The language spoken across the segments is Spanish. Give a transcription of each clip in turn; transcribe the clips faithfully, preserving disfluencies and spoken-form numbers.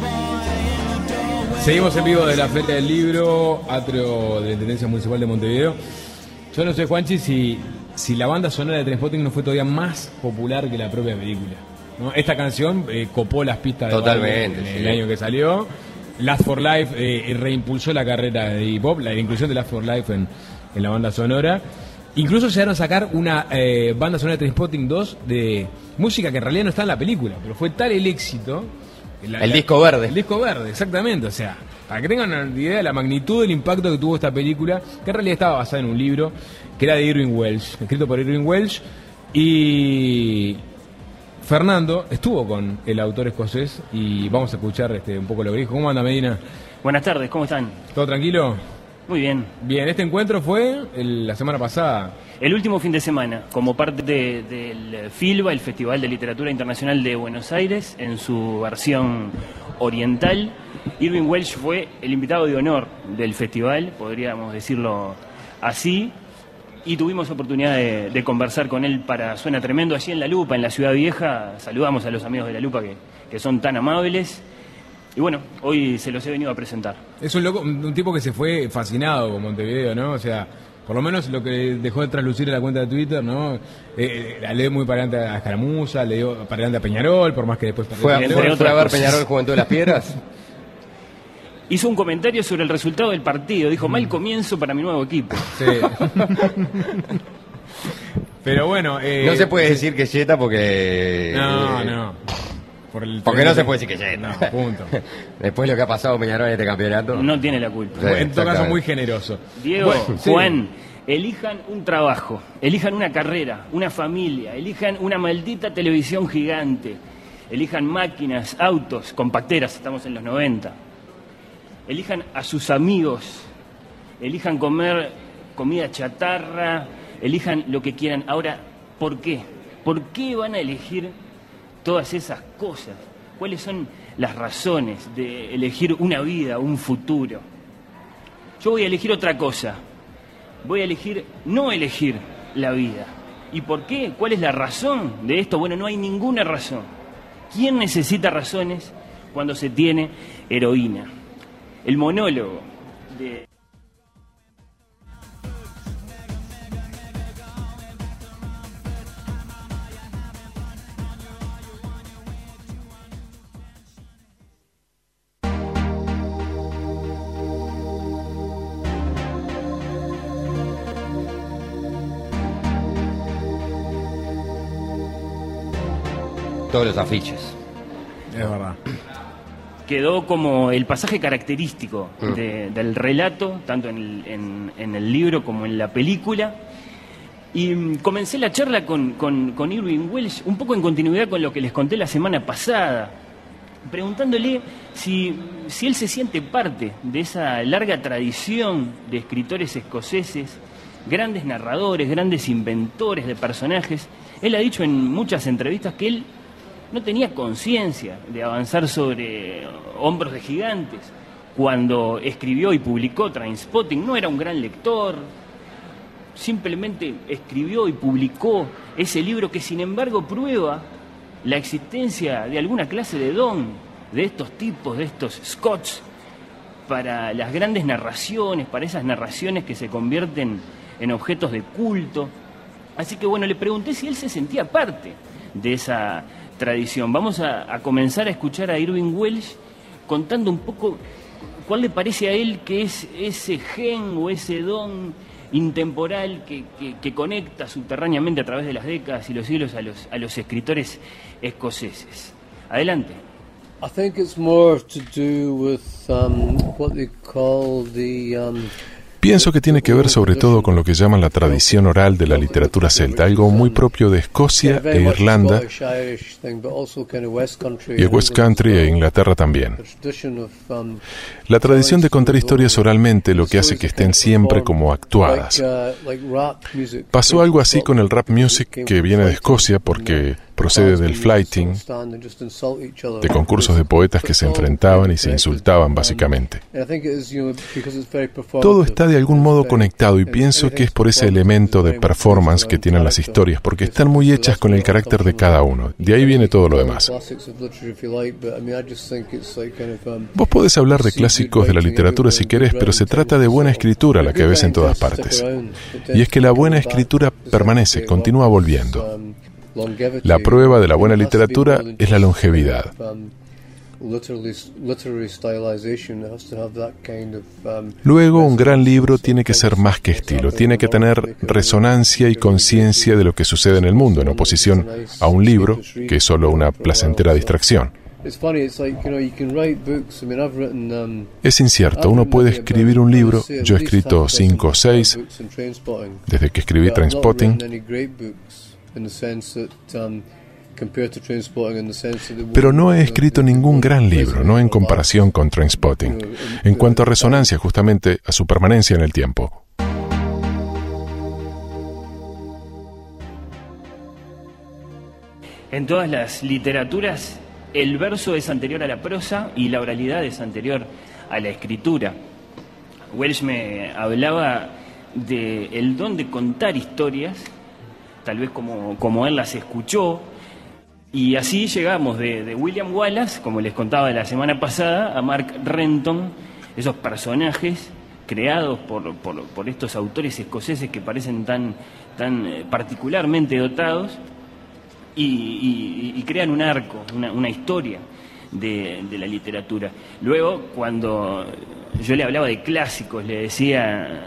Seguimos en vivo de la Feria del Libro, atrio de la Intendencia Municipal de Montevideo. Yo no sé, Juanchi, si, si la banda sonora de Trainspotting no fue todavía más popular que la propia película, ¿no? Esta canción eh, copó las pistas de Totalmente, en el sí. año que salió. Last for Life eh, reimpulsó la carrera de hip hop, la inclusión de Last for Life en, en la banda sonora. Incluso llegaron a sacar una eh, banda sonora de Trainspotting dos de música que en realidad no está en la película, pero fue tal el éxito. La, el la, disco verde. El disco verde, exactamente. O sea, para que tengan una idea de la magnitud del impacto que tuvo esta película, que en realidad estaba basada en un libro que era de Irving Welsh, escrito por Irving Welsh. Y Fernando estuvo con el autor escocés y vamos a escuchar este, un poco lo que dijo. ¿Cómo anda, Medina? Buenas tardes, ¿cómo están? ¿Todo tranquilo? Muy bien. Bien, este encuentro fue el, la semana pasada. El último fin de semana, como parte de, del FILBA, el Festival de Literatura Internacional de Buenos Aires, en su versión oriental. Irving Welsh fue el invitado de honor del festival, podríamos decirlo así, y tuvimos oportunidad de, de conversar con él para Suena Tremendo, allí en La Lupa, en la Ciudad Vieja. Saludamos a los amigos de La Lupa que, que son tan amables. Y bueno, hoy se los he venido a presentar. Es un loco, un tipo que se fue fascinado con Montevideo, ¿no? O sea, por lo menos lo que dejó de traslucir en la cuenta de Twitter, ¿no? Eh, le dio muy para adelante a Escaramuza, le dio para adelante a Peñarol, por más que después... ¿Fue, a, fue, fue a ver Peñarol Juventud de las Piedras? Hizo un comentario sobre el resultado del partido. Dijo, mal comienzo para mi nuevo equipo. Sí. Pero bueno... Eh, no se puede decir que Jetta porque... No, eh, no. Por el porque no se puede decir que Jetta. No, punto. Después de lo que ha pasado Peñarol en este campeonato. No tiene la culpa. Sí, en todo caso, muy generoso. Diego, bueno, Juan, sí. Elijan un trabajo, elijan una carrera, una familia, elijan una maldita televisión gigante, elijan máquinas, autos, compacteras, estamos en los noventa. Elijan a sus amigos, elijan comer comida chatarra, elijan lo que quieran. Ahora, ¿por qué? ¿Por qué van a elegir todas esas cosas? ¿Cuáles son las razones de elegir una vida, un futuro? Yo voy a elegir otra cosa. Voy a elegir no elegir la vida. ¿Y por qué? ¿Cuál es la razón de esto? Bueno, no hay ninguna razón. ¿Quién necesita razones cuando se tiene heroína? El monólogo de... Todos los afiches. Es verdad. Quedó como el pasaje característico de, del relato, tanto en el, en, en el libro como en la película. Y comencé la charla con, con, con Irving Welsh, un poco en continuidad con lo que les conté la semana pasada, preguntándole si, si él se siente parte de esa larga tradición de escritores escoceses, grandes narradores, grandes inventores de personajes. Él ha dicho en muchas entrevistas que él no tenía conciencia de avanzar sobre hombros de gigantes. Cuando escribió y publicó Trainspotting, no era un gran lector, simplemente escribió y publicó ese libro que sin embargo prueba la existencia de alguna clase de don de estos tipos, de estos Scots, para las grandes narraciones, para esas narraciones que se convierten en objetos de culto. Así que bueno, le pregunté si él se sentía parte de esa tradición. Vamos a, a comenzar a escuchar a Irving Welsh contando un poco cuál le parece a él que es ese gen o ese don intemporal que, que, que conecta subterráneamente a través de las décadas y los siglos a los, a los escritores escoceses. Adelante. I think it's more to do with um, what they call the um, Pienso que tiene que ver sobre todo con lo que llaman la tradición oral de la literatura celta, algo muy propio de Escocia e Irlanda y el West Country e Inglaterra también. La tradición de contar historias oralmente lo que hace que estén siempre como actuadas. Pasó algo así con el rap music que viene de Escocia porque procede del flyting, de concursos de poetas que se enfrentaban y se insultaban básicamente. Todo está de algún modo conectado y pienso que es por ese elemento de performance que tienen las historias, porque están muy hechas con el carácter de cada uno. De ahí viene todo lo demás. Vos podés hablar de clásicos de la literatura si querés, pero se trata de buena escritura la que ves en todas partes. Y es que la buena escritura permanece, continúa volviendo. La prueba de la buena literatura es la longevidad. Luego, un gran libro tiene que ser más que estilo, tiene que tener resonancia y conciencia de lo que sucede en el mundo, en oposición a un libro que es solo una placentera distracción. Es incierto, uno puede escribir un libro, yo he escrito cinco o seis, desde que escribí Trainspotting, pero no he escrito ningún gran libro, no en comparación con Trainspotting, en cuanto a resonancia, justamente a su permanencia en el tiempo. En todas las literaturas, el verso es anterior a la prosa y la oralidad es anterior a la escritura. Welsh me hablaba del don de contar historias, tal vez como, como él las escuchó, y así llegamos de, de William Wallace, como les contaba la semana pasada, a Mark Renton, esos personajes creados por, por, por estos autores escoceses que parecen tan, tan eh, particularmente dotados, y, y, y crean un arco, una, una historia de, de la literatura. Luego, cuando yo le hablaba de clásicos, le decía,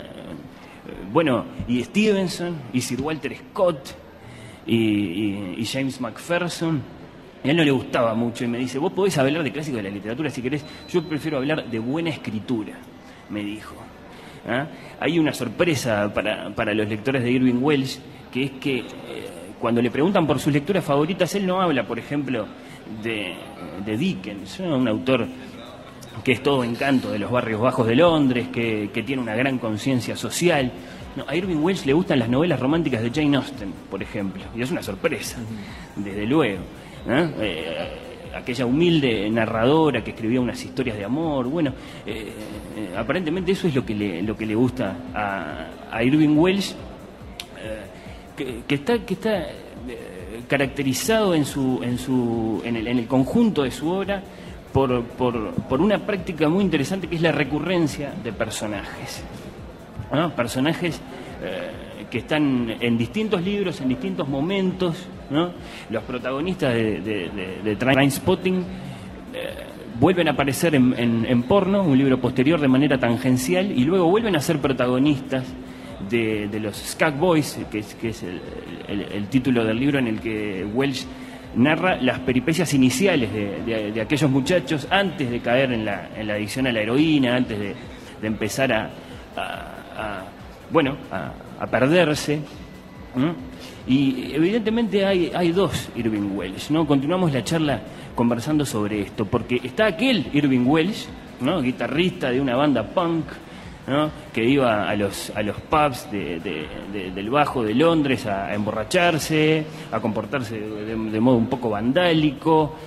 bueno, y Stevenson, y Sir Walter Scott, y, y, y James Macpherson. A él no le gustaba mucho y me dice, vos podés hablar de clásicos de la literatura si querés, yo prefiero hablar de buena escritura, me dijo. ¿Ah? Hay una sorpresa para, para los lectores de Irving Welsh, que es que eh, cuando le preguntan por sus lecturas favoritas, él no habla, por ejemplo, de, de Dickens, ¿no? Un autor que es todo encanto de los barrios bajos de Londres, que, que tiene una gran conciencia social. No, a Irving Welsh le gustan las novelas románticas de Jane Austen, por ejemplo, y es una sorpresa, desde luego. ¿No? Eh, aquella humilde narradora que escribía unas historias de amor, bueno, eh, eh, aparentemente eso es lo que le, lo que le gusta a, a Irving Welsh, eh, que, que está, que está eh, caracterizado en, su, en, su, en, el, en el conjunto de su obra por, por, por una práctica muy interesante que es la recurrencia de personajes. ¿No? Personajes eh, que están en distintos libros, en distintos momentos, ¿no? Los protagonistas de, de, de, de Trainspotting eh, vuelven a aparecer en, en, en Porno, un libro posterior, de manera tangencial, y luego vuelven a ser protagonistas de, de los Skag Boys, que es, que es el, el, el título del libro en el que Welsh narra las peripecias iniciales de, de, de aquellos muchachos antes de caer en la, en la adicción a la heroína, antes de, de empezar a, a A, bueno, a, a perderse. ¿No? Y evidentemente hay, hay dos Irving Welsh, ¿no? Continuamos la charla conversando sobre esto, porque está aquel Irving Welsh, ¿no? Guitarrista de una banda punk, ¿no? Que iba a los, a los pubs de, de, de, del Bajo de Londres a, a emborracharse, a comportarse de, de, de modo un poco vandálico,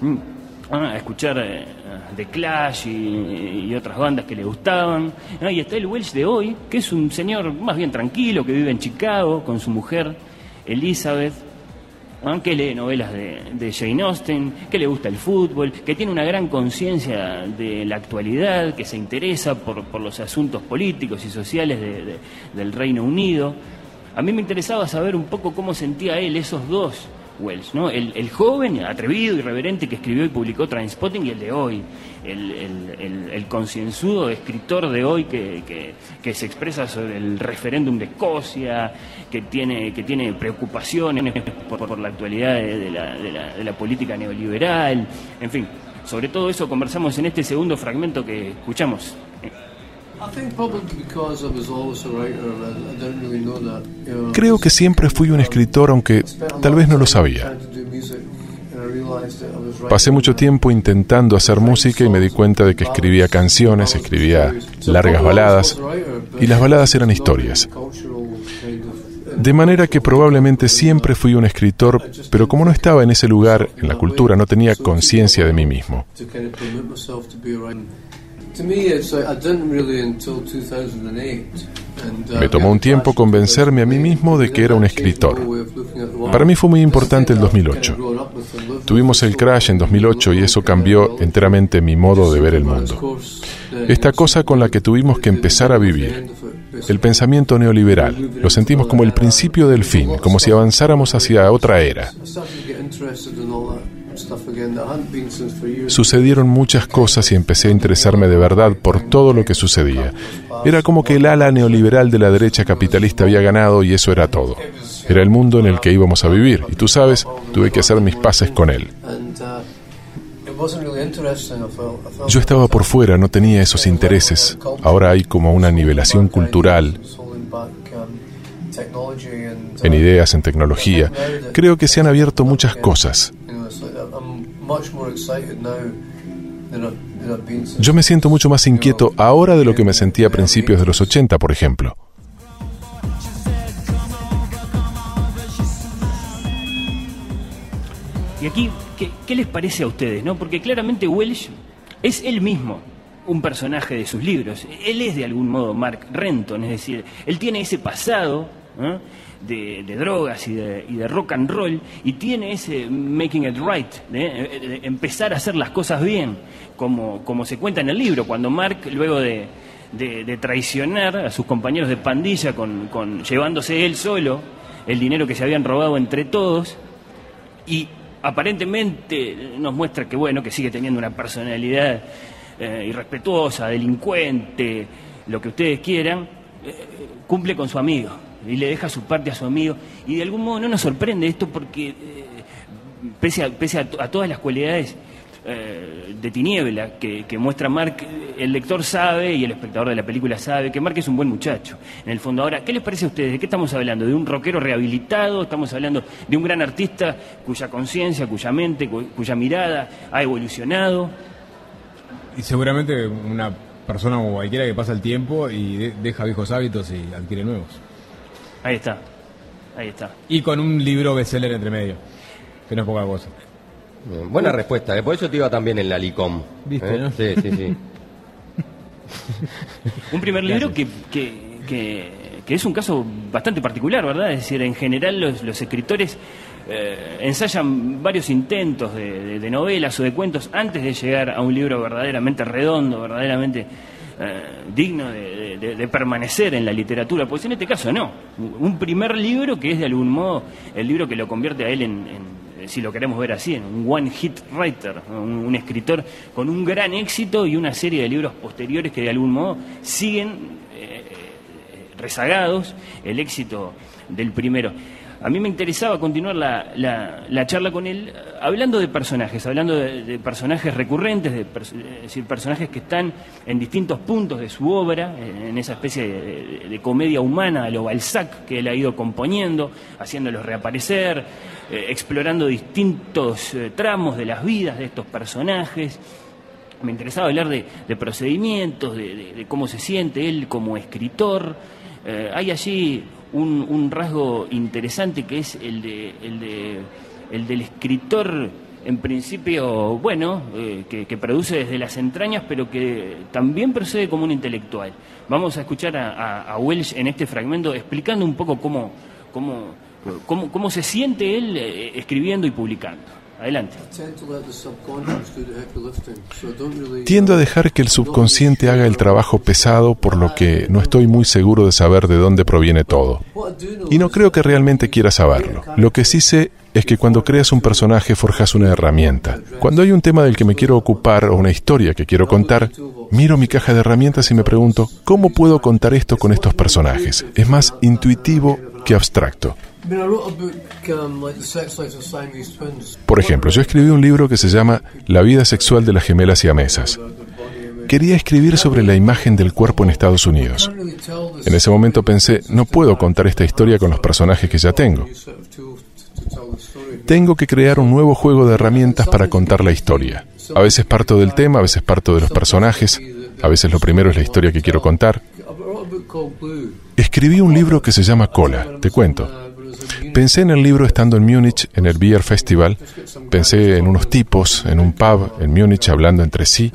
a escuchar eh, The Clash y, y otras bandas que le gustaban. ¿No? Y está el Welsh de hoy, que es un señor más bien tranquilo, que vive en Chicago con su mujer Elizabeth, ¿no? Que lee novelas de, de Jane Austen, que le gusta el fútbol, que tiene una gran conciencia de la actualidad, que se interesa por, por los asuntos políticos y sociales de, de, del Reino Unido. A mí me interesaba saber un poco cómo sentía él esos dos Welsh, ¿no? El, el joven, atrevido, irreverente que escribió y publicó Trainspotting, y el de hoy, el, el, el, el concienzudo escritor de hoy que, que, que se expresa sobre el referéndum de Escocia, que tiene, que tiene preocupaciones por, por la actualidad de, de, la, de, la, de la política neoliberal, en fin, sobre todo eso conversamos en este segundo fragmento que escuchamos. Creo que siempre fui un escritor, aunque tal vez no lo sabía. Pasé mucho tiempo intentando hacer música y me di cuenta de que escribía canciones, escribía largas baladas, y las baladas eran historias. De manera que probablemente siempre fui un escritor, pero como no estaba en ese lugar, en la cultura, no tenía conciencia de mí mismo. Me tomó un tiempo convencerme a mí mismo de que era un escritor. Para mí fue muy importante el dos mil ocho. Tuvimos el crash en dos mil ocho y eso cambió enteramente mi modo de ver el mundo. Esta cosa con la que tuvimos que empezar a vivir. El pensamiento neoliberal. Lo sentimos como el principio del fin, como si avanzáramos hacia otra era. Sucedieron muchas cosas y empecé a interesarme de verdad por todo lo que sucedía. Era como que el ala neoliberal de la derecha capitalista había ganado y eso era todo. Era el mundo en el que íbamos a vivir y tú sabes, tuve que hacer mis paces con él. Yo estaba por fuera, no tenía esos intereses. Ahora hay como una nivelación cultural en ideas, en tecnología. Creo que se han abierto muchas cosas. Yo me siento mucho más inquieto ahora de lo que me sentía a principios de los ochenta, por ejemplo. Y aquí, ¿qué, qué les parece a ustedes? ¿No? Porque claramente Welsh es él mismo un personaje de sus libros. Él es de algún modo Mark Renton, es decir, él tiene ese pasado, ¿eh? de, de drogas y de, y de rock and roll, y tiene ese making it right, ¿eh? de empezar a hacer las cosas bien, como, como se cuenta en el libro, cuando Mark, luego de, de, de traicionar a sus compañeros de pandilla, con, con, llevándose él solo el dinero que se habían robado entre todos, y aparentemente nos muestra que bueno, que sigue teniendo una personalidad eh, irrespetuosa, delincuente, lo que ustedes quieran, eh, cumple con su amigo y le deja su parte a su amigo, y de algún modo no nos sorprende esto porque eh, pese, a, pese a, to, a todas las cualidades eh, de tiniebla que, que muestra Mark, el lector sabe y el espectador de la película sabe que Mark es un buen muchacho, en el fondo. Ahora, ¿qué les parece a ustedes? ¿De qué estamos hablando? ¿De un rockero rehabilitado? ¿Estamos hablando de un gran artista cuya conciencia, cuya mente, cu cuya mirada ha evolucionado? Y seguramente una persona como cualquiera que pasa el tiempo y de deja viejos hábitos y adquiere nuevos. Ahí está, ahí está. Y con un libro bestseller entre medio, que no es poca cosa. Bien, buena respuesta, ¿eh? Por eso te iba también en la LICOM. ¿Viste, ¿eh? no? Sí, sí, sí. Un primer libro que, que, que, que es un caso bastante particular, ¿verdad? Es decir, en general los, los escritores eh, ensayan varios intentos de, de, de novelas o de cuentos antes de llegar a un libro verdaderamente redondo, verdaderamente eh, digno de, de, de permanecer en la literatura. Pues en este caso no. Un primer libro que es de algún modo el libro que lo convierte a él en... en si lo queremos ver así, en un one hit writer, un, un escritor con un gran éxito y una serie de libros posteriores que de algún modo siguen eh, rezagados el éxito del primero. A mí me interesaba continuar la, la, la charla con él hablando de personajes, hablando de, de personajes recurrentes, de pers es decir, personajes que están en distintos puntos de su obra, en esa especie de, de, de comedia humana a lo Balzac que él ha ido componiendo, haciéndolos reaparecer, eh, explorando distintos eh, tramos de las vidas de estos personajes. Me interesaba hablar de, de procedimientos, de, de, de cómo se siente él como escritor. Eh, hay allí un, un rasgo interesante que es el de, el de el del escritor, en principio, bueno, eh, que, que produce desde las entrañas, pero que también procede como un intelectual. Vamos a escuchar a, a, a Welsh en este fragmento explicando un poco cómo, cómo, cómo, cómo se siente él eh, escribiendo y publicando. Adelante. Tiendo a dejar que el subconsciente haga el trabajo pesado, por lo que no estoy muy seguro de saber de dónde proviene todo. Y no creo que realmente quiera saberlo. Lo que sí sé es que cuando creas un personaje forjas una herramienta. Cuando hay un tema del que me quiero ocupar o una historia que quiero contar, miro mi caja de herramientas y me pregunto, ¿cómo puedo contar esto con estos personajes? Es más intuitivo que abstracto. Por ejemplo, yo escribí un libro que se llama La vida sexual de las gemelas siamesas. Quería escribir sobre la imagen del cuerpo en Estados Unidos. En ese momento pensé, no puedo contar esta historia con los personajes que ya tengo. Tengo que crear un nuevo juego de herramientas para contar la historia. A veces parto del tema, a veces parto de los personajes, a veces lo primero es la historia que quiero contar. Escribí un libro que se llama Cola, te cuento. Pensé en el libro estando en Múnich, en el Beer Festival. Pensé en unos tipos, en un pub en Múnich hablando entre sí.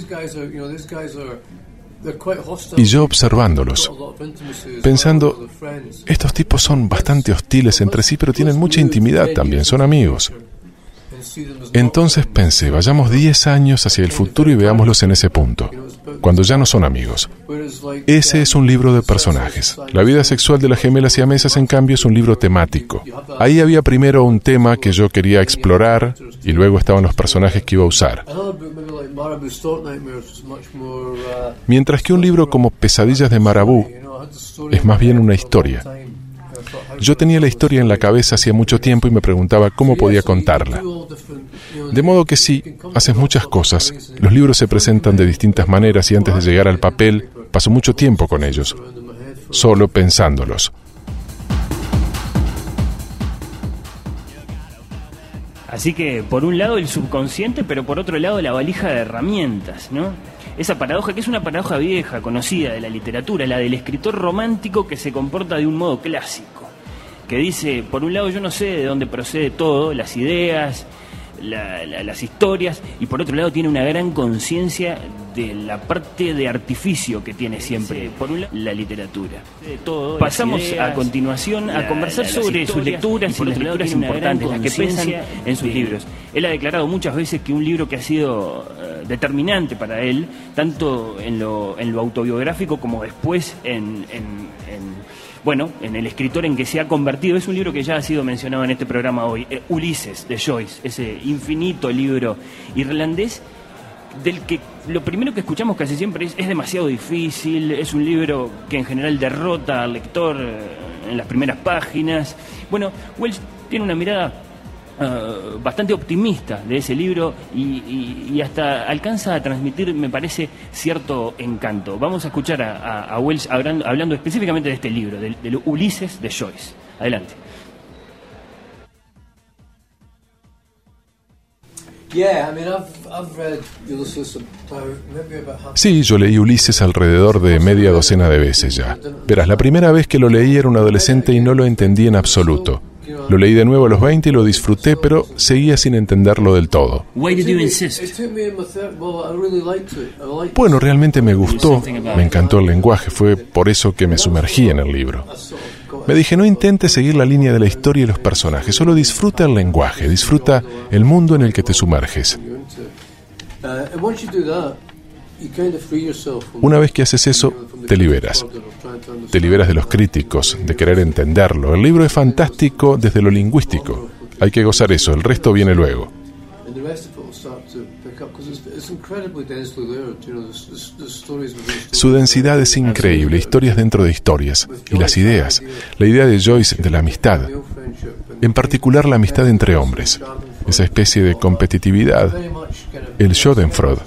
Y yo observándolos, pensando, estos tipos son bastante hostiles entre sí, pero tienen mucha intimidad también, son amigos. Entonces pensé, vayamos diez años hacia el futuro y veámoslos en ese punto, cuando ya no son amigos. Ese es un libro de personajes. La vida sexual de las gemelas siamesas, en cambio, es un libro temático. Ahí había primero un tema que yo quería explorar y luego estaban los personajes que iba a usar. Mientras que un libro como Pesadillas de Marabú es más bien una historia. Yo tenía la historia en la cabeza hacía mucho tiempo y me preguntaba cómo podía contarla. De modo que sí, haces muchas cosas. Los libros se presentan de distintas maneras y antes de llegar al papel paso mucho tiempo con ellos, solo pensándolos. Así que, por un lado, el subconsciente, pero por otro lado, la valija de herramientas, ¿no? Esa paradoja, que es una paradoja vieja, conocida de la literatura, la del escritor romántico que se comporta de un modo clásico, que dice, por un lado, yo no sé de dónde procede todo, las ideas, la, la, las historias, y por otro lado tiene una gran conciencia de la parte de artificio que tiene siempre, sí, por un lado, la literatura. De todo, pasamos ideas, a continuación la, a conversar la, sobre sus lecturas y, y las lecturas importantes, las que pesan en sus libros. Él ha declarado muchas veces que un libro que ha sido uh, determinante para él, tanto en lo, en lo autobiográfico como después en... en, en bueno, en el escritor en que se ha convertido, es un libro que ya ha sido mencionado en este programa hoy, eh, Ulises, de Joyce, ese infinito libro irlandés, del que lo primero que escuchamos casi siempre es, es demasiado difícil, es un libro que en general derrota al lector eh, en las primeras páginas. Bueno, Welsh tiene una mirada Uh, bastante optimista de ese libro y, y, y hasta alcanza a transmitir, me parece, cierto encanto. Vamos a escuchar a, a, a Welsh hablando, hablando específicamente de este libro, del, del Ulises de Joyce. Adelante. Sí, yo leí Ulises alrededor de media docena de veces ya. Verás, la primera vez que lo leí era un adolescente y no lo entendí en absoluto. Lo leí de nuevo a los veinte y lo disfruté, pero seguía sin entenderlo del todo. Bueno, realmente me gustó, me encantó el lenguaje, fue por eso que me sumergí en el libro. Me dije, no intentes seguir la línea de la historia y los personajes, solo disfruta el lenguaje, disfruta el mundo en el que te sumerges. Una vez que haces eso, te liberas. Te liberas de los críticos, de querer entenderlo. El libro es fantástico desde lo lingüístico. Hay que gozar eso, el resto viene luego. Su densidad es increíble, historias dentro de historias. Y las ideas, la idea de Joyce de la amistad, en particular la amistad entre hombres, esa especie de competitividad, el schadenfreude.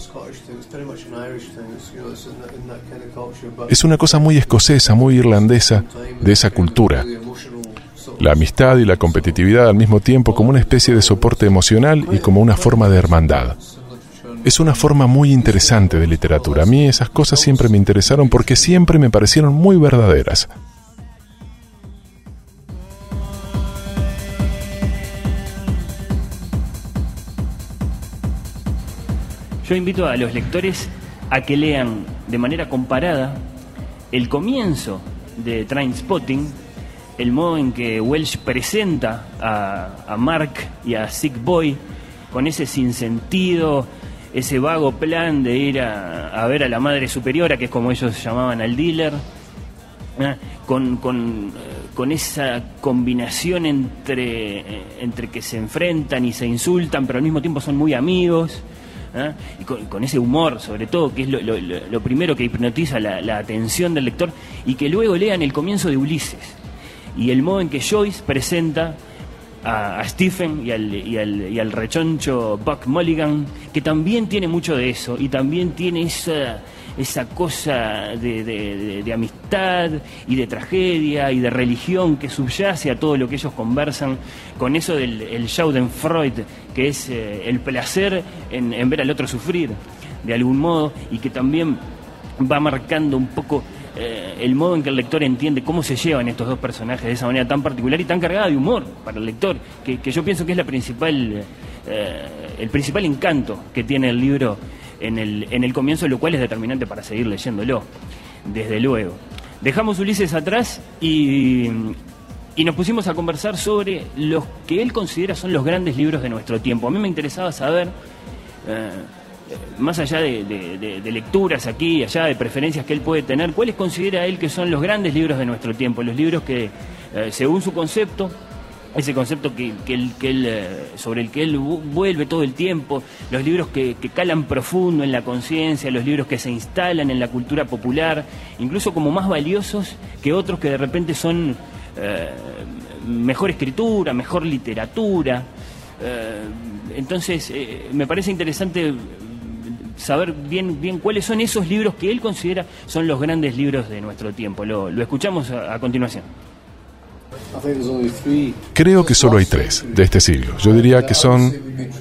Es una cosa muy escocesa, muy irlandesa, de esa cultura. La amistad y la competitividad al mismo tiempo como una especie de soporte emocional y como una forma de hermandad. Es una forma muy interesante de literatura. A mí esas cosas siempre me interesaron porque siempre me parecieron muy verdaderas. Yo invito a los lectores a que lean de manera comparada el comienzo de Trainspotting, el modo en que Welsh presenta a, a Mark y a Sick Boy con ese sinsentido, ese vago plan de ir a, a ver a la madre superiora, que es como ellos llamaban al dealer, ¿eh? con, con, con esa combinación entre, entre que se enfrentan y se insultan, pero al mismo tiempo son muy amigos. ¿Eh? Y con, con ese humor, sobre todo, que es lo, lo, lo primero que hipnotiza la, la atención del lector, y que luego lean el comienzo de Ulises y el modo en que Joyce presenta a, a Stephen y al, y, al, y al rechoncho Buck Mulligan, que también tiene mucho de eso y también tiene esa, esa cosa de, de, de, de amistad y de tragedia y de religión que subyace a todo lo que ellos conversan, con eso del el schadenfreude, que es eh, el placer en, en ver al otro sufrir de algún modo, y que también va marcando un poco eh, el modo en que el lector entiende cómo se llevan estos dos personajes de esa manera tan particular y tan cargada de humor para el lector, que, que yo pienso que es la principal, eh, el principal encanto que tiene el libro en el, en el comienzo, lo cual es determinante para seguir leyéndolo, desde luego. Dejamos Ulises atrás y, y nos pusimos a conversar sobre los que él considera son los grandes libros de nuestro tiempo. A mí me interesaba saber, eh, más allá de, de, de, de lecturas aquí y allá, de preferencias que él puede tener, cuáles considera él que son los grandes libros de nuestro tiempo, los libros que, eh, según su concepto, ese concepto que, que él, que él, eh, sobre el que él vuelve todo el tiempo, los libros que, que calan profundo en la conciencia, los libros que se instalan en la cultura popular, incluso como más valiosos que otros que de repente son eh, mejor escritura, mejor literatura. Eh, entonces, eh, me parece interesante saber bien, bien cuáles son esos libros que él considera son los grandes libros de nuestro tiempo. Lo, lo escuchamos a, a continuación. Creo que solo hay tres de este siglo. Yo diría que son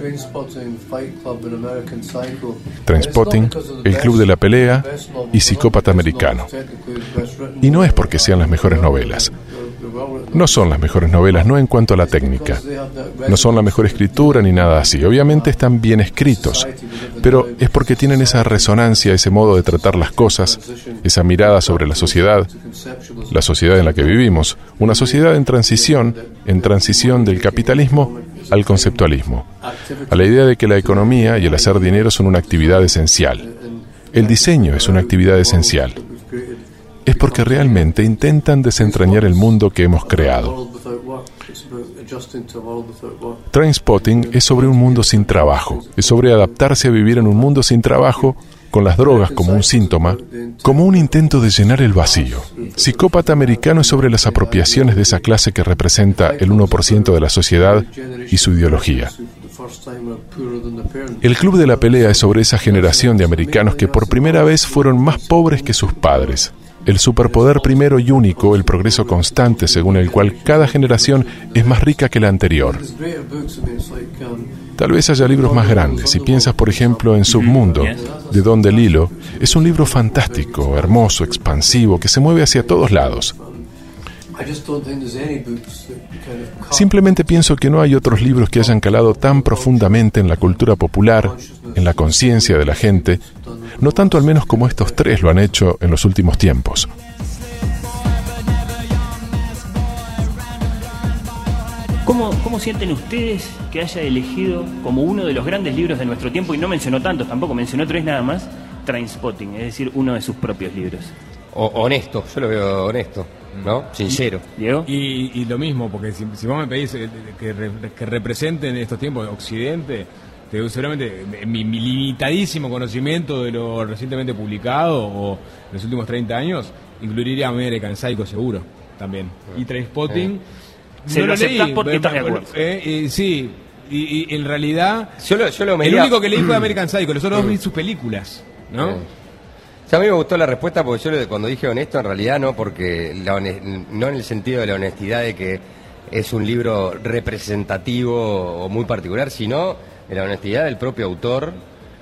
Trainspotting, El Club de la Pelea y Psicópata Americano. Y no es porque sean las mejores novelas. No son las mejores novelas, no en cuanto a la técnica. No son la mejor escritura ni nada así. Obviamente están bien escritos, pero es porque tienen esa resonancia, ese modo de tratar las cosas, esa mirada sobre la sociedad, la sociedad en la que vivimos, una sociedad en transición, en transición del capitalismo al conceptualismo, a la idea de que la economía y el hacer dinero son una actividad esencial. El diseño es una actividad esencial. Es porque realmente intentan desentrañar el mundo que hemos creado. Trainspotting es sobre un mundo sin trabajo, es sobre adaptarse a vivir en un mundo sin trabajo, con las drogas como un síntoma, como un intento de llenar el vacío. Psicópata Americano es sobre las apropiaciones de esa clase que representa el uno por ciento de la sociedad y su ideología. El Club de la Pelea es sobre esa generación de americanos que por primera vez fueron más pobres que sus padres. El superpoder primero y único, el progreso constante según el cual cada generación es más rica que la anterior. Tal vez haya libros más grandes. Si piensas, por ejemplo, en Submundo, de Don DeLillo, es un libro fantástico, hermoso, expansivo, que se mueve hacia todos lados. Simplemente pienso que no hay otros libros que hayan calado tan profundamente en la cultura popular, en la conciencia de la gente, no tanto al menos como estos tres lo han hecho en los últimos tiempos. ¿Cómo, ¿Cómo sienten ustedes que haya elegido como uno de los grandes libros de nuestro tiempo, y no mencionó tantos tampoco, mencionó tres nada más, Trainspotting, es decir, uno de sus propios libros? O, honesto, yo lo veo honesto, ¿no? Sincero. ¿Diego? Y, y lo mismo, porque si, si vos me pedís eh, que, re, que representen estos tiempos Occidente, te digo, seguramente mi, mi limitadísimo conocimiento de lo recientemente publicado o en los últimos treinta años incluiría American Psycho seguro también. Y Trainspotting Eh. Se lo aceptás porque estás de acuerdo. Eh, eh, sí, y, y en realidad Yo lo, yo lo el medía- único que leí fue American Psycho, los otros dos vi sus películas, ¿no? Eh. O sea, a mí me gustó la respuesta porque yo lo- cuando dije honesto, en realidad no porque la hone- no en el sentido de la honestidad de que es un libro representativo o muy particular, sino de la honestidad del propio autor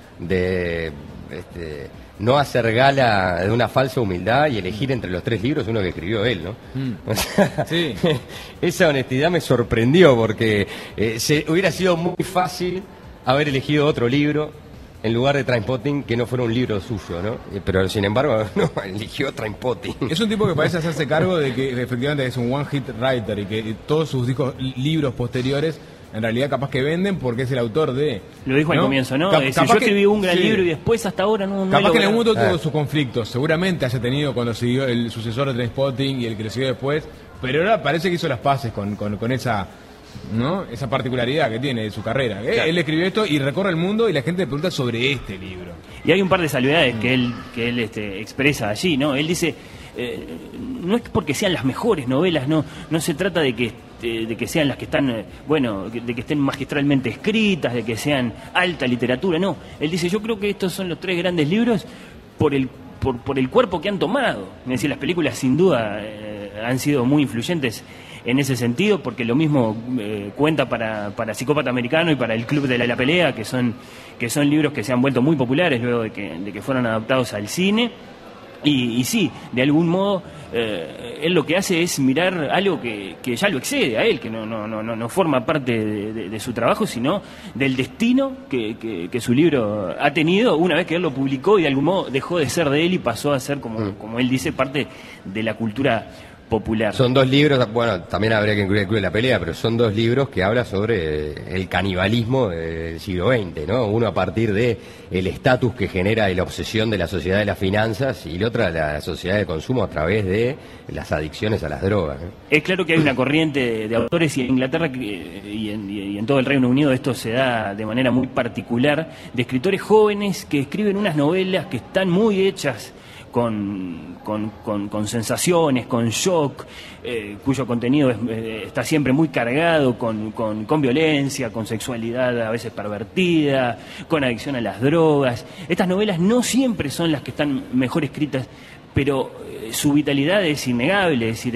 de este, no hacer gala de una falsa humildad y elegir entre los tres libros uno que escribió él, ¿no? Mm. O sea, Sí. esa honestidad me sorprendió porque eh, se, hubiera sido muy fácil haber elegido otro libro en lugar de Trainspotting que no fuera un libro suyo, ¿no? Eh, Pero sin embargo, no, eligió Trainspotting. Es un tipo que parece hacerse cargo de que efectivamente es un one hit writer y que todos sus discos, libros posteriores en realidad capaz que venden porque es el autor de... Lo dijo al ¿no? comienzo, ¿no? Cap- Es decir, capaz yo que- escribí un gran sí. libro y después hasta ahora no, no he Capaz que en algún logrado. momento tuvo Ah. sus conflictos, seguramente haya tenido cuando siguió el sucesor de Trainspotting y el que le siguió después, pero ahora parece que hizo las paces con, con, con esa, ¿no? Esa particularidad que tiene de su carrera. ¿eh? Claro. Él escribió esto y recorre el mundo y la gente le pregunta sobre este libro. Y hay un par de salvedades que él, que él este, expresa allí, ¿no? Él dice, eh, no es porque sean las mejores novelas, no, no se trata de que eh, de que sean las que están, eh, bueno, de que estén magistralmente escritas, de que sean alta literatura, no. Él dice, yo creo que estos son los tres grandes libros por el por, por el cuerpo que han tomado. Es decir, las películas sin duda eh, han sido muy influyentes en ese sentido, porque lo mismo eh, cuenta para, para Psicópata Americano y para El Club de la, la Pelea, que son, que son libros que se han vuelto muy populares luego de que, de que fueron adaptados al cine. Y, y sí, de algún modo, eh, él lo que hace es mirar algo que, que ya lo excede a él, que no, no, no, no forma parte de, de, de su trabajo, sino del destino que, que, que su libro ha tenido una vez que él lo publicó y de algún modo dejó de ser de él y pasó a ser, como, como él dice, parte de la cultura popular. Son dos libros, bueno, también habría que incluir el Club de la Pelea, pero son dos libros que hablan sobre el canibalismo del siglo veinte, ¿no? Uno a partir de el estatus que genera la obsesión de la sociedad de las finanzas y el otro la sociedad de consumo a través de las adicciones a las drogas, ¿no? Es claro que hay una corriente de, de autores y en Inglaterra que, y, en, y en todo el Reino Unido esto se da de manera muy particular, de escritores jóvenes que escriben unas novelas que están muy hechas Con, con, con, con sensaciones, con shock, eh, cuyo contenido es, eh, está siempre muy cargado con, con, con violencia, con sexualidad a veces pervertida, con adicción a las drogas. Estas novelas no siempre son las que están mejor escritas, pero eh, su vitalidad es innegable, es decir,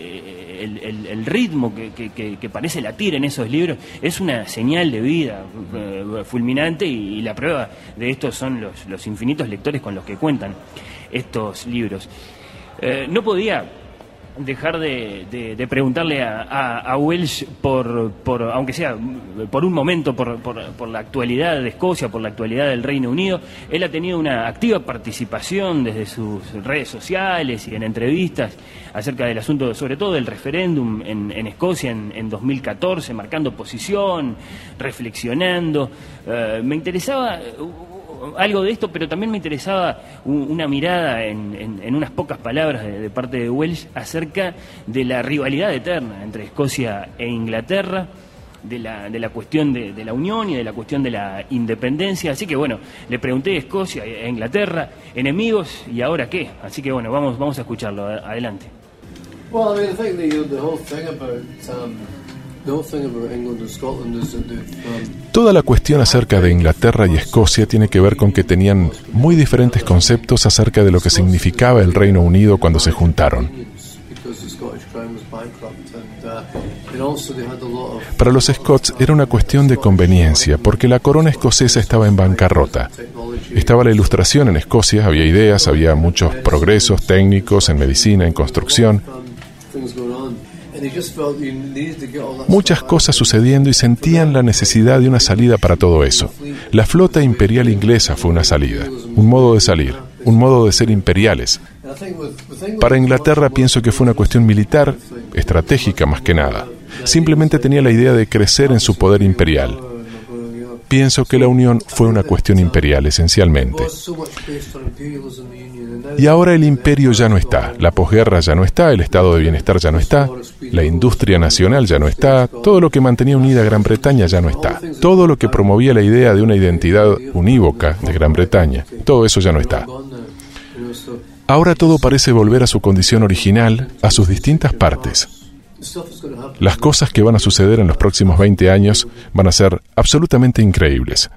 eh, el, el, el ritmo que, que, que parece latir en esos libros es una señal de vida eh, fulminante y, y la prueba de esto son los, los infinitos lectores con los que cuentan estos libros. Eh, no podía dejar de, de, de preguntarle a, a, a Welsh por, por, aunque sea por un momento, por, por, por la actualidad de Escocia, por la actualidad del Reino Unido. Él ha tenido una activa participación desde sus redes sociales y en entrevistas acerca del asunto, sobre todo del referéndum en, en Escocia en, en dos mil catorce, marcando posición, reflexionando. Eh, me interesaba algo de esto, pero también me interesaba un, una mirada en, en, en unas pocas palabras de, de parte de Welsh acerca de la rivalidad eterna entre Escocia e Inglaterra, de la, de la cuestión de, de la unión y de la cuestión de la independencia. Así que bueno, le pregunté a Escocia e Inglaterra, enemigos y ahora qué. Así que bueno, vamos, vamos a escucharlo. Adelante. Well, I mean, I think the, the whole thing about um, the whole thing about England and Scotland is that they've um, Toda la cuestión acerca de Inglaterra y Escocia tiene que ver con que tenían muy diferentes conceptos acerca de lo que significaba el Reino Unido cuando se juntaron. Para los Scots era una cuestión de conveniencia, porque la corona escocesa estaba en bancarrota. Estaba la Ilustración en Escocia, había ideas, había muchos progresos técnicos en medicina, en construcción. Muchas cosas sucediendo y sentían la necesidad de una salida para todo eso. La flota imperial inglesa fue una salida, un modo de salir, un modo de ser imperiales. Para Inglaterra pienso que fue una cuestión militar, estratégica más que nada. Simplemente tenía la idea de crecer en su poder imperial. Pienso que la unión fue una cuestión imperial, esencialmente. Y ahora el imperio ya no está, la posguerra ya no está, el estado de bienestar ya no está, la industria nacional ya no está, todo lo que mantenía unida a Gran Bretaña ya no está. Todo lo que promovía la idea de una identidad unívoca de Gran Bretaña, todo eso ya no está. Ahora todo parece volver a su condición original, a sus distintas partes. Las cosas que van a suceder en los próximos veinte años van a ser absolutamente increíbles.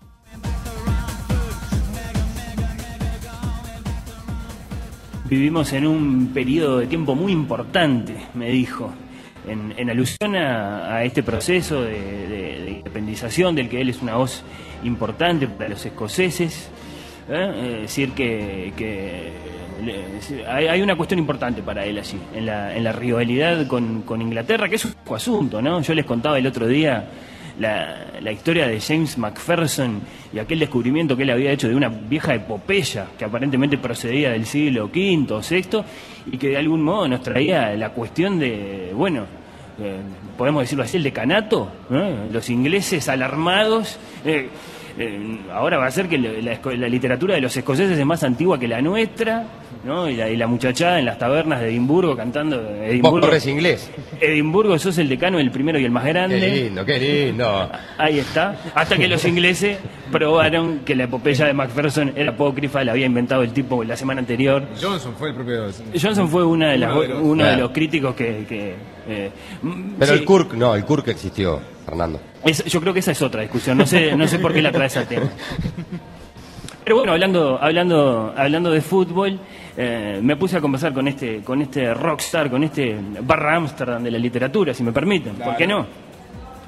Vivimos en un periodo de tiempo muy importante, me dijo, en, en alusión a, a este proceso de, de, de independización del que él es una voz importante para los escoceses. ¿eh? Es decir, que... que Hay, hay una cuestión importante para él allí, en la, en la rivalidad con, con Inglaterra, que es un asunto, ¿no? Yo les contaba el otro día la, la historia de James Macpherson y aquel descubrimiento que él había hecho de una vieja epopeya que aparentemente procedía del siglo quinto o sexto y que de algún modo nos traía la cuestión de, bueno, eh, podemos decirlo así, el decanato, ¿no? Los ingleses alarmados... Eh, Eh, ahora va a ser que la, la, la literatura de los escoceses es más antigua que la nuestra, ¿no? Y la, y la muchachada en las tabernas de Edimburgo cantando. Edimburgo, Vos corres inglés. Edimburgo, sos el decano, el primero y el más grande. Qué lindo, qué lindo. Ahí está. Hasta que los ingleses probaron que la epopeya de Macpherson era apócrifa, la había inventado el tipo la semana anterior. Johnson fue el propio. Johnson fue una de las, uno de los, uno claro. de los críticos que. que eh, Pero sí. el Kirk, no, el Kirk existió, Fernando. Es, yo creo que esa es otra discusión, no sé, no sé por qué la traes a tema. Pero bueno, hablando, hablando, hablando de fútbol, eh, me puse a conversar con este, con este rockstar, con este Barra Amsterdam de la literatura, si me permiten, Claro. ¿por qué no?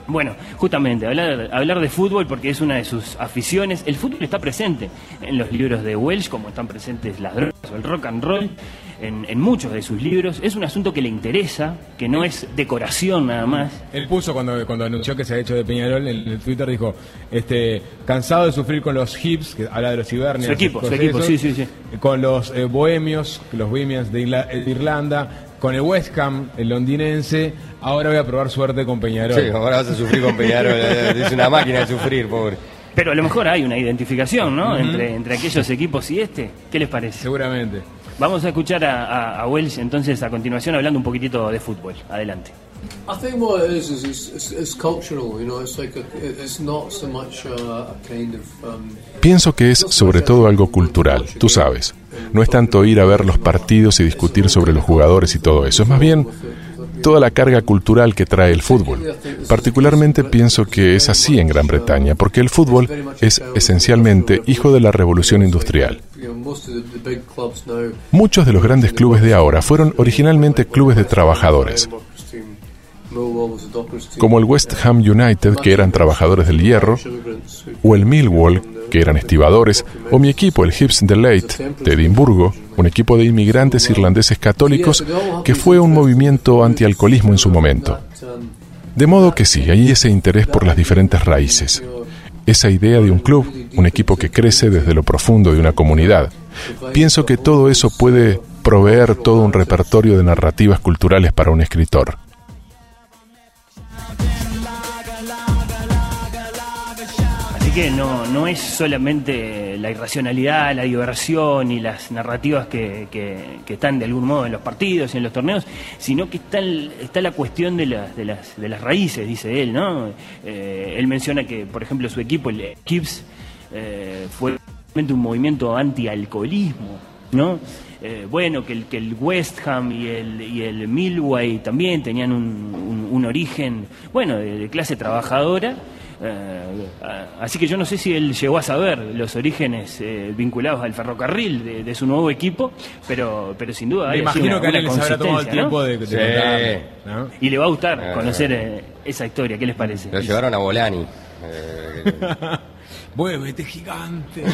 Bueno, justamente, hablar, hablar de fútbol porque es una de sus aficiones. El fútbol está presente en los libros de Welsh, como están presentes las drogas o el rock and roll, en, en muchos de sus libros. Es un asunto que le interesa, que no es decoración nada más. Él puso, cuando, cuando anunció que se ha hecho de Peñarol, en el Twitter dijo, este, cansado de sufrir con los Hibs, que habla de los Hibernians. Su equipo, su equipo, sí, sí, sí. Con los eh, bohemios, los bohemians de, Irla- de Irlanda, con el West Ham, el londinense. Ahora voy a probar suerte con Peñarol. Sí, ahora vas a sufrir con Peñarol. Es una máquina de sufrir, pobre. Pero a lo mejor hay una identificación, ¿no? Uh-huh. entre, entre aquellos equipos y este. ¿Qué les parece? Seguramente. Vamos a escuchar a, a, a Welsh entonces a continuación hablando un poquitito de fútbol. Adelante. I think what it is is it's, it's, it's cultural, you know. It's like a, it's not so much a, a kind of. Um, Pienso que es sobre todo algo cultural, tú sabes. No es tanto ir a ver los partidos y discutir sobre los jugadores y todo eso. Es más bien toda la carga cultural que trae el fútbol. Particularmente pienso que es así en Gran Bretaña, porque el fútbol es esencialmente hijo de la revolución industrial. Muchos de los grandes clubes de ahora fueron originalmente clubes de trabajadores, como el West Ham United, que eran trabajadores del hierro, o el Millwall, que eran estibadores, o mi equipo, el Hibs de Leith, de Edimburgo, un equipo de inmigrantes irlandeses católicos que fue un movimiento antialcoholismo en su momento. De modo que sí, hay ese interés por las diferentes raíces, esa idea de un club, un equipo que crece desde lo profundo de una comunidad. Pienso que todo eso puede proveer todo un repertorio de narrativas culturales para un escritor. Que no, no es solamente la irracionalidad, la diversión y las narrativas que, que, que están de algún modo en los partidos y en los torneos, sino que está, el, está la cuestión de las, de, las, de las raíces, dice él, ¿no? Eh, él menciona que, por ejemplo, su equipo, el Hibs, eh, fue un movimiento anti-alcoholismo, ¿no? Eh, bueno, que el, que el West Ham y el, y el Millwall también tenían un, un, un origen, bueno, de, de clase trabajadora. Eh, así que yo no sé si él llegó a saber los orígenes eh, vinculados al ferrocarril de, de su nuevo equipo, pero pero sin duda me imagino que a él les habrá tomado el tiempo, ¿no? de, de sí. contarlo, ¿no? Y le va a gustar eh, conocer eh, esa historia. ¿Qué les parece? Lo llevaron a Bolani. Eh, ¡Muévete, gigante!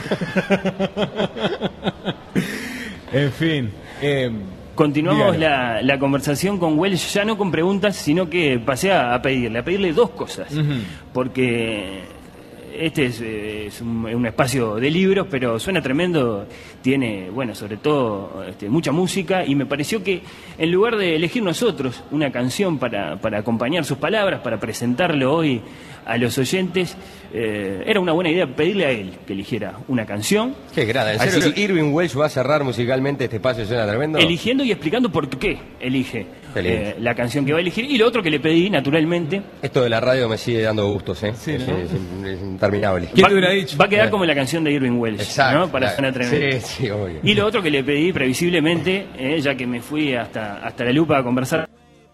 En fin. Eh, Continuamos la, la conversación con Welsh, ya no con preguntas, sino que pasé a, a pedirle, a pedirle dos cosas. Uh-huh. Porque este es, es un, un espacio de libros, pero suena tremendo, tiene, bueno, sobre todo este, mucha música, y me pareció que en lugar de elegir nosotros una canción para, para acompañar sus palabras, para presentarlo hoy a los oyentes, eh, era una buena idea pedirle a él que eligiera una canción. Qué grada, ¿en serio que Irving Welsh va a cerrar musicalmente este espacio? Suena tremendo. Eligiendo y explicando por qué elige eh, la canción que va a elegir. Y lo otro que le pedí, naturalmente... Esto de la radio me sigue dando gustos, ¿eh? Sí, es, ¿no? es, es, es interminable. ¿Quién va, te hubiera dicho? Va a quedar como la canción de Irving Welsh, exacto, ¿no? Para sonar tremendo. Sí, sí, obvio. Y lo otro que le pedí previsiblemente, eh, ya que me fui hasta, hasta la lupa a conversar...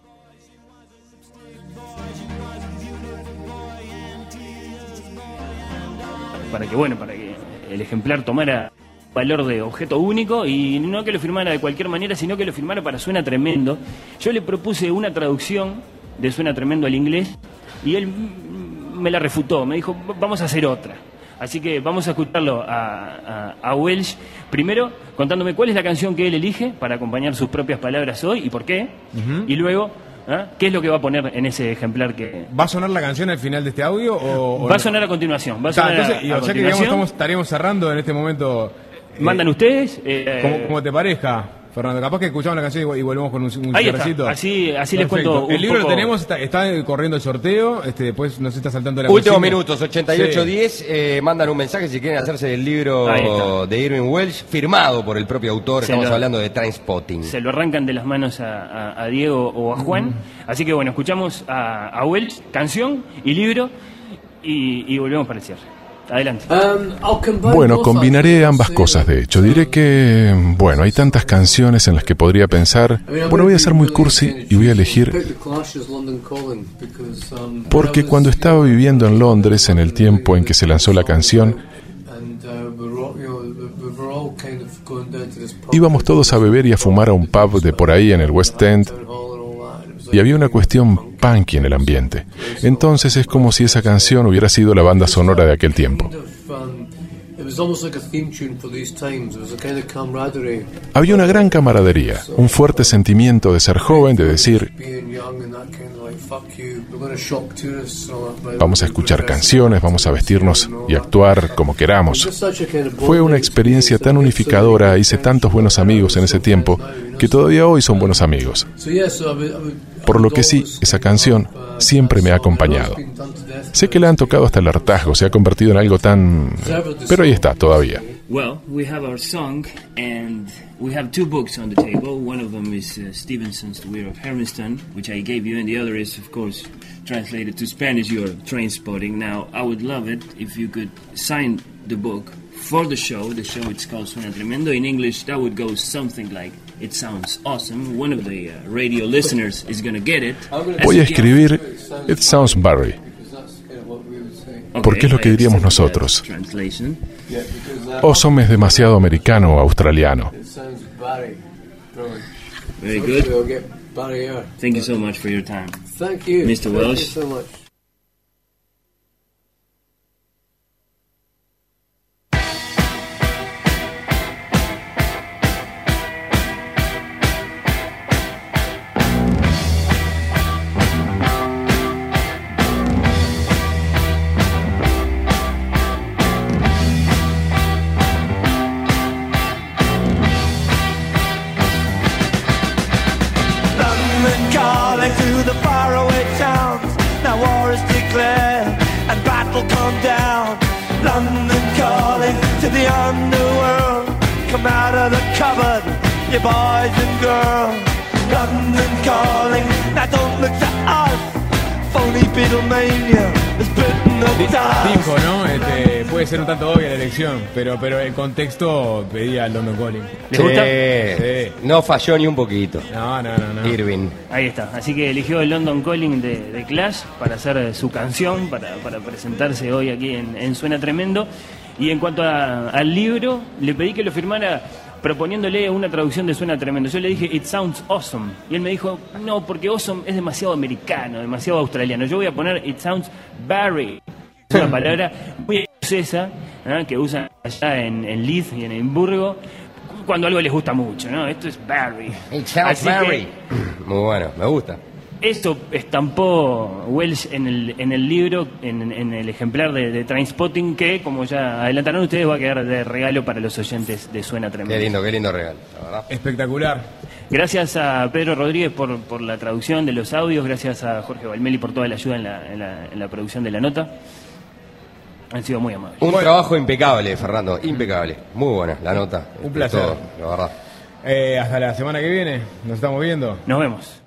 para que, bueno, para que el ejemplar tomara valor de objeto único y no que lo firmara de cualquier manera, sino que lo firmara para Suena Tremendo. Yo le propuse una traducción de Suena Tremendo al inglés y él me la refutó, me dijo, vamos a hacer otra. Así que vamos a escucharlo a, a, a Welsh, primero contándome cuál es la canción que él elige para acompañar sus propias palabras hoy y por qué, uh-huh. y luego... ¿Ah? ¿Qué es lo que va a poner en ese ejemplar que... ¿Va a sonar la canción al final de este audio? O, o va a sonar a continuación. Va a sonar Entonces, a, y, a o sea que digamos, estamos, estaríamos cerrando en este momento... ¿Mandan eh, ustedes? Eh, como, como te parezca, Fernando. Capaz que escuchamos la canción y volvemos con un, un ahí cierrecito. Está. Así, así les cuento un El libro poco... lo tenemos, está, está corriendo el sorteo, este, después nos está saltando la Últimos consigna. minutos, ochenta y ocho diez, sí. eh, mandan un mensaje si quieren hacerse del libro de Irving Welsh, firmado por el propio autor, se estamos lo, hablando de Trainspotting. Se lo arrancan de las manos a, a, a Diego o a Juan, mm. así que bueno, escuchamos a, a Welsh, canción y libro, y, y volvemos para el cierre. Adelante. Bueno, combinaré ambas cosas, de hecho. Diré que, bueno, hay tantas canciones en las que podría pensar. Bueno, voy a ser muy cursi y voy a elegir... Porque cuando estaba viviendo en Londres, en el tiempo en que se lanzó la canción, íbamos todos a beber y a fumar a un pub de por ahí en el West End. y había una cuestión punky en el ambiente. Entonces es como si esa canción hubiera sido la banda sonora de aquel tiempo. Había una gran camaradería, un fuerte sentimiento de ser joven, de decir, vamos a escuchar canciones, vamos a vestirnos y actuar como queramos. Fue una experiencia tan unificadora, hice tantos buenos amigos en ese tiempo, que todavía hoy son buenos amigos. Por lo que sí, esa canción siempre me ha acompañado. Sé que la han tocado hasta el hartazgo, se ha convertido en algo tan... pero ahí está, todavía. Well, we have our song, and we have two books on the table. One of them is uh, Stevenson's The Weir of Hermiston, which I gave you, and the other is, of course, translated to Spanish, your Trainspotting. Now, I would love it if you could sign the book for the show. The show, it's called Suena Tremendo. In English, that would go something like, it sounds awesome. One of the uh, radio listeners is going to get it. Voy a escribir It Sounds Barry, porque es lo que diríamos nosotros. Awesome es demasiado americano o australiano. Very good. Thank you so much for your time. Thank you. Mister Welsh. Thank you so much. Dijo, ¿no? Este, puede ser un tanto obvia la elección, pero pero el contexto pedía al London Calling. ¿Les gusta? Sí. No falló ni un poquito. No, no, no, no. Irving. Ahí está. Así que eligió el London Calling de, de Clash para hacer su canción, para, para presentarse hoy aquí en, en Suena Tremendo. Y en cuanto a, al libro, le pedí que lo firmara proponiéndole una traducción de Suena Tremendo. Yo le dije, it sounds awesome. Y él me dijo, no, porque awesome es demasiado americano, demasiado australiano. Yo voy a poner, it sounds Barry. Es una palabra muy escocesa, ¿no? Que usan allá en, en Leeds y en Edimburgo cuando algo les gusta mucho, ¿no? Esto es Barry. It sounds Así Barry. que Muy bueno, me gusta. esto estampó Welsh en el, en el libro, en, en el ejemplar de, de Trainspotting, que, como ya adelantaron ustedes, va a quedar de regalo para los oyentes de Suena Tremendo. Qué lindo, qué lindo regalo, la verdad. Espectacular. Gracias a Pedro Rodríguez por, por la traducción de los audios, gracias a Jorge Valmeli por toda la ayuda en la, en la, en la producción de la nota. Han sido muy amables. Un bueno. trabajo impecable, Fernando, impecable. Muy buena la nota. Un placer. Todo, la verdad. Eh, hasta la semana que viene. Nos estamos viendo. Nos vemos.